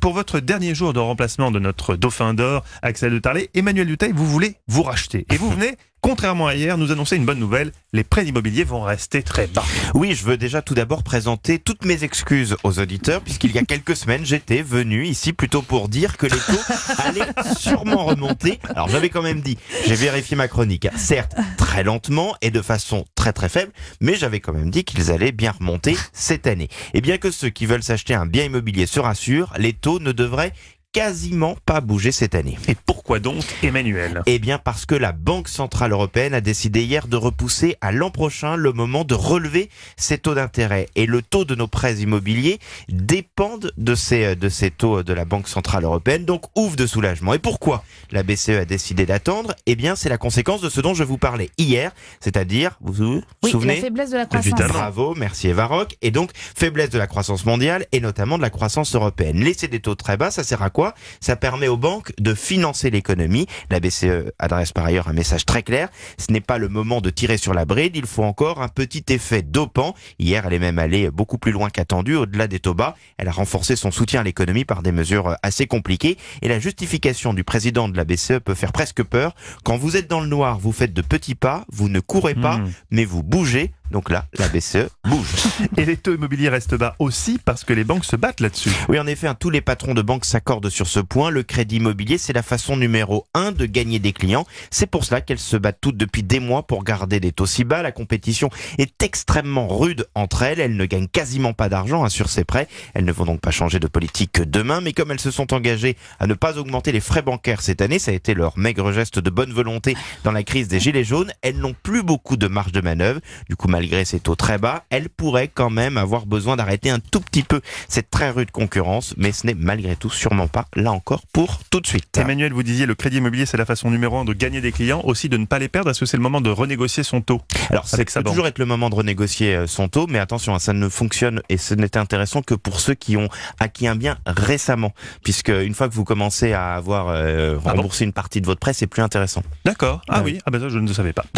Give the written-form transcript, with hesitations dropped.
pour votre dernier jour de remplacement de notre dauphin d'or, Axel de Tarlet, Emmanuel Dutheil, vous voulez vous racheter. Et vous venez, contrairement à hier, nous annoncer une bonne nouvelle. Les prêts immobiliers vont rester très bas. Oui, je veux déjà tout d'abord présenter toutes mes excuses aux auditeurs, puisqu'il y a quelques semaines, j'étais venu ici plutôt pour dire que les taux allaient sûrement remonter. Alors j'avais quand même dit, j'ai vérifié ma chronique, certes très lentement et de façon très très faible, mais j'avais quand même dit qu'ils allaient bien remonter cette année. Et bien que ceux qui veulent s'acheter un bien immobilier se rassurent, les taux ne devraient quasiment pas bouger cette année. Et pourquoi donc, Emmanuel ? Eh bien parce que la Banque Centrale Européenne a décidé hier de repousser à l'an prochain le moment de relever ses taux d'intérêt. Et le taux de nos prêts immobiliers dépendent de ces taux de la Banque Centrale Européenne. Donc ouf de soulagement. Et pourquoi la BCE a décidé d'attendre ? Eh bien c'est la conséquence de ce dont je vous parlais hier, c'est-à-dire, vous vous souvenez ? La faiblesse de la croissance. Évidemment. Bravo, merci Eva Rock. Et donc, faiblesse de la croissance mondiale et notamment de la croissance européenne. Laisser des taux très bas, ça sert à quoi ? Ça permet aux banques de financer l'économie. La BCE adresse par ailleurs un message très clair. Ce n'est pas le moment de tirer sur la bride, il faut encore un petit effet dopant. Hier, elle est même allée beaucoup plus loin qu'attendu, au-delà des taux bas. Elle a renforcé son soutien à l'économie par des mesures assez compliquées. Et la justification du président de la BCE peut faire presque peur. Quand vous êtes dans le noir, vous faites de petits pas, vous ne courez pas, mais vous bougez. Donc là, la BCE bouge. Et les taux immobiliers restent bas aussi parce que les banques se battent là-dessus. Oui, en effet, tous les patrons de banques s'accordent sur ce point. Le crédit immobilier, c'est la façon numéro 1 de gagner des clients. C'est pour cela qu'elles se battent toutes depuis des mois pour garder des taux si bas. La compétition est extrêmement rude entre elles. Elles ne gagnent quasiment pas d'argent sur ces prêts. Elles ne vont donc pas changer de politique demain. Mais comme elles se sont engagées à ne pas augmenter les frais bancaires cette année, ça a été leur maigre geste de bonne volonté dans la crise des gilets jaunes, elles n'ont plus beaucoup de marge de manœuvre. Du coup, malgré ces taux très bas, elles pourraient quand même avoir besoin d'arrêter un tout petit peu cette très rude concurrence, mais ce n'est malgré tout sûrement pas, là encore, pour tout de suite. Emmanuel, vous disiez le crédit immobilier, c'est la façon numéro 1 de gagner des clients, aussi de ne pas les perdre. Est-ce que c'est le moment de renégocier son taux ? Alors, ça peut toujours être le moment de renégocier son taux, mais attention, ça ne fonctionne et ce n'est intéressant que pour ceux qui ont acquis un bien récemment, puisque une fois que vous commencez à avoir remboursé une partie de votre prêt, c'est plus intéressant. D'accord. Ah oui, ça je ne le savais pas.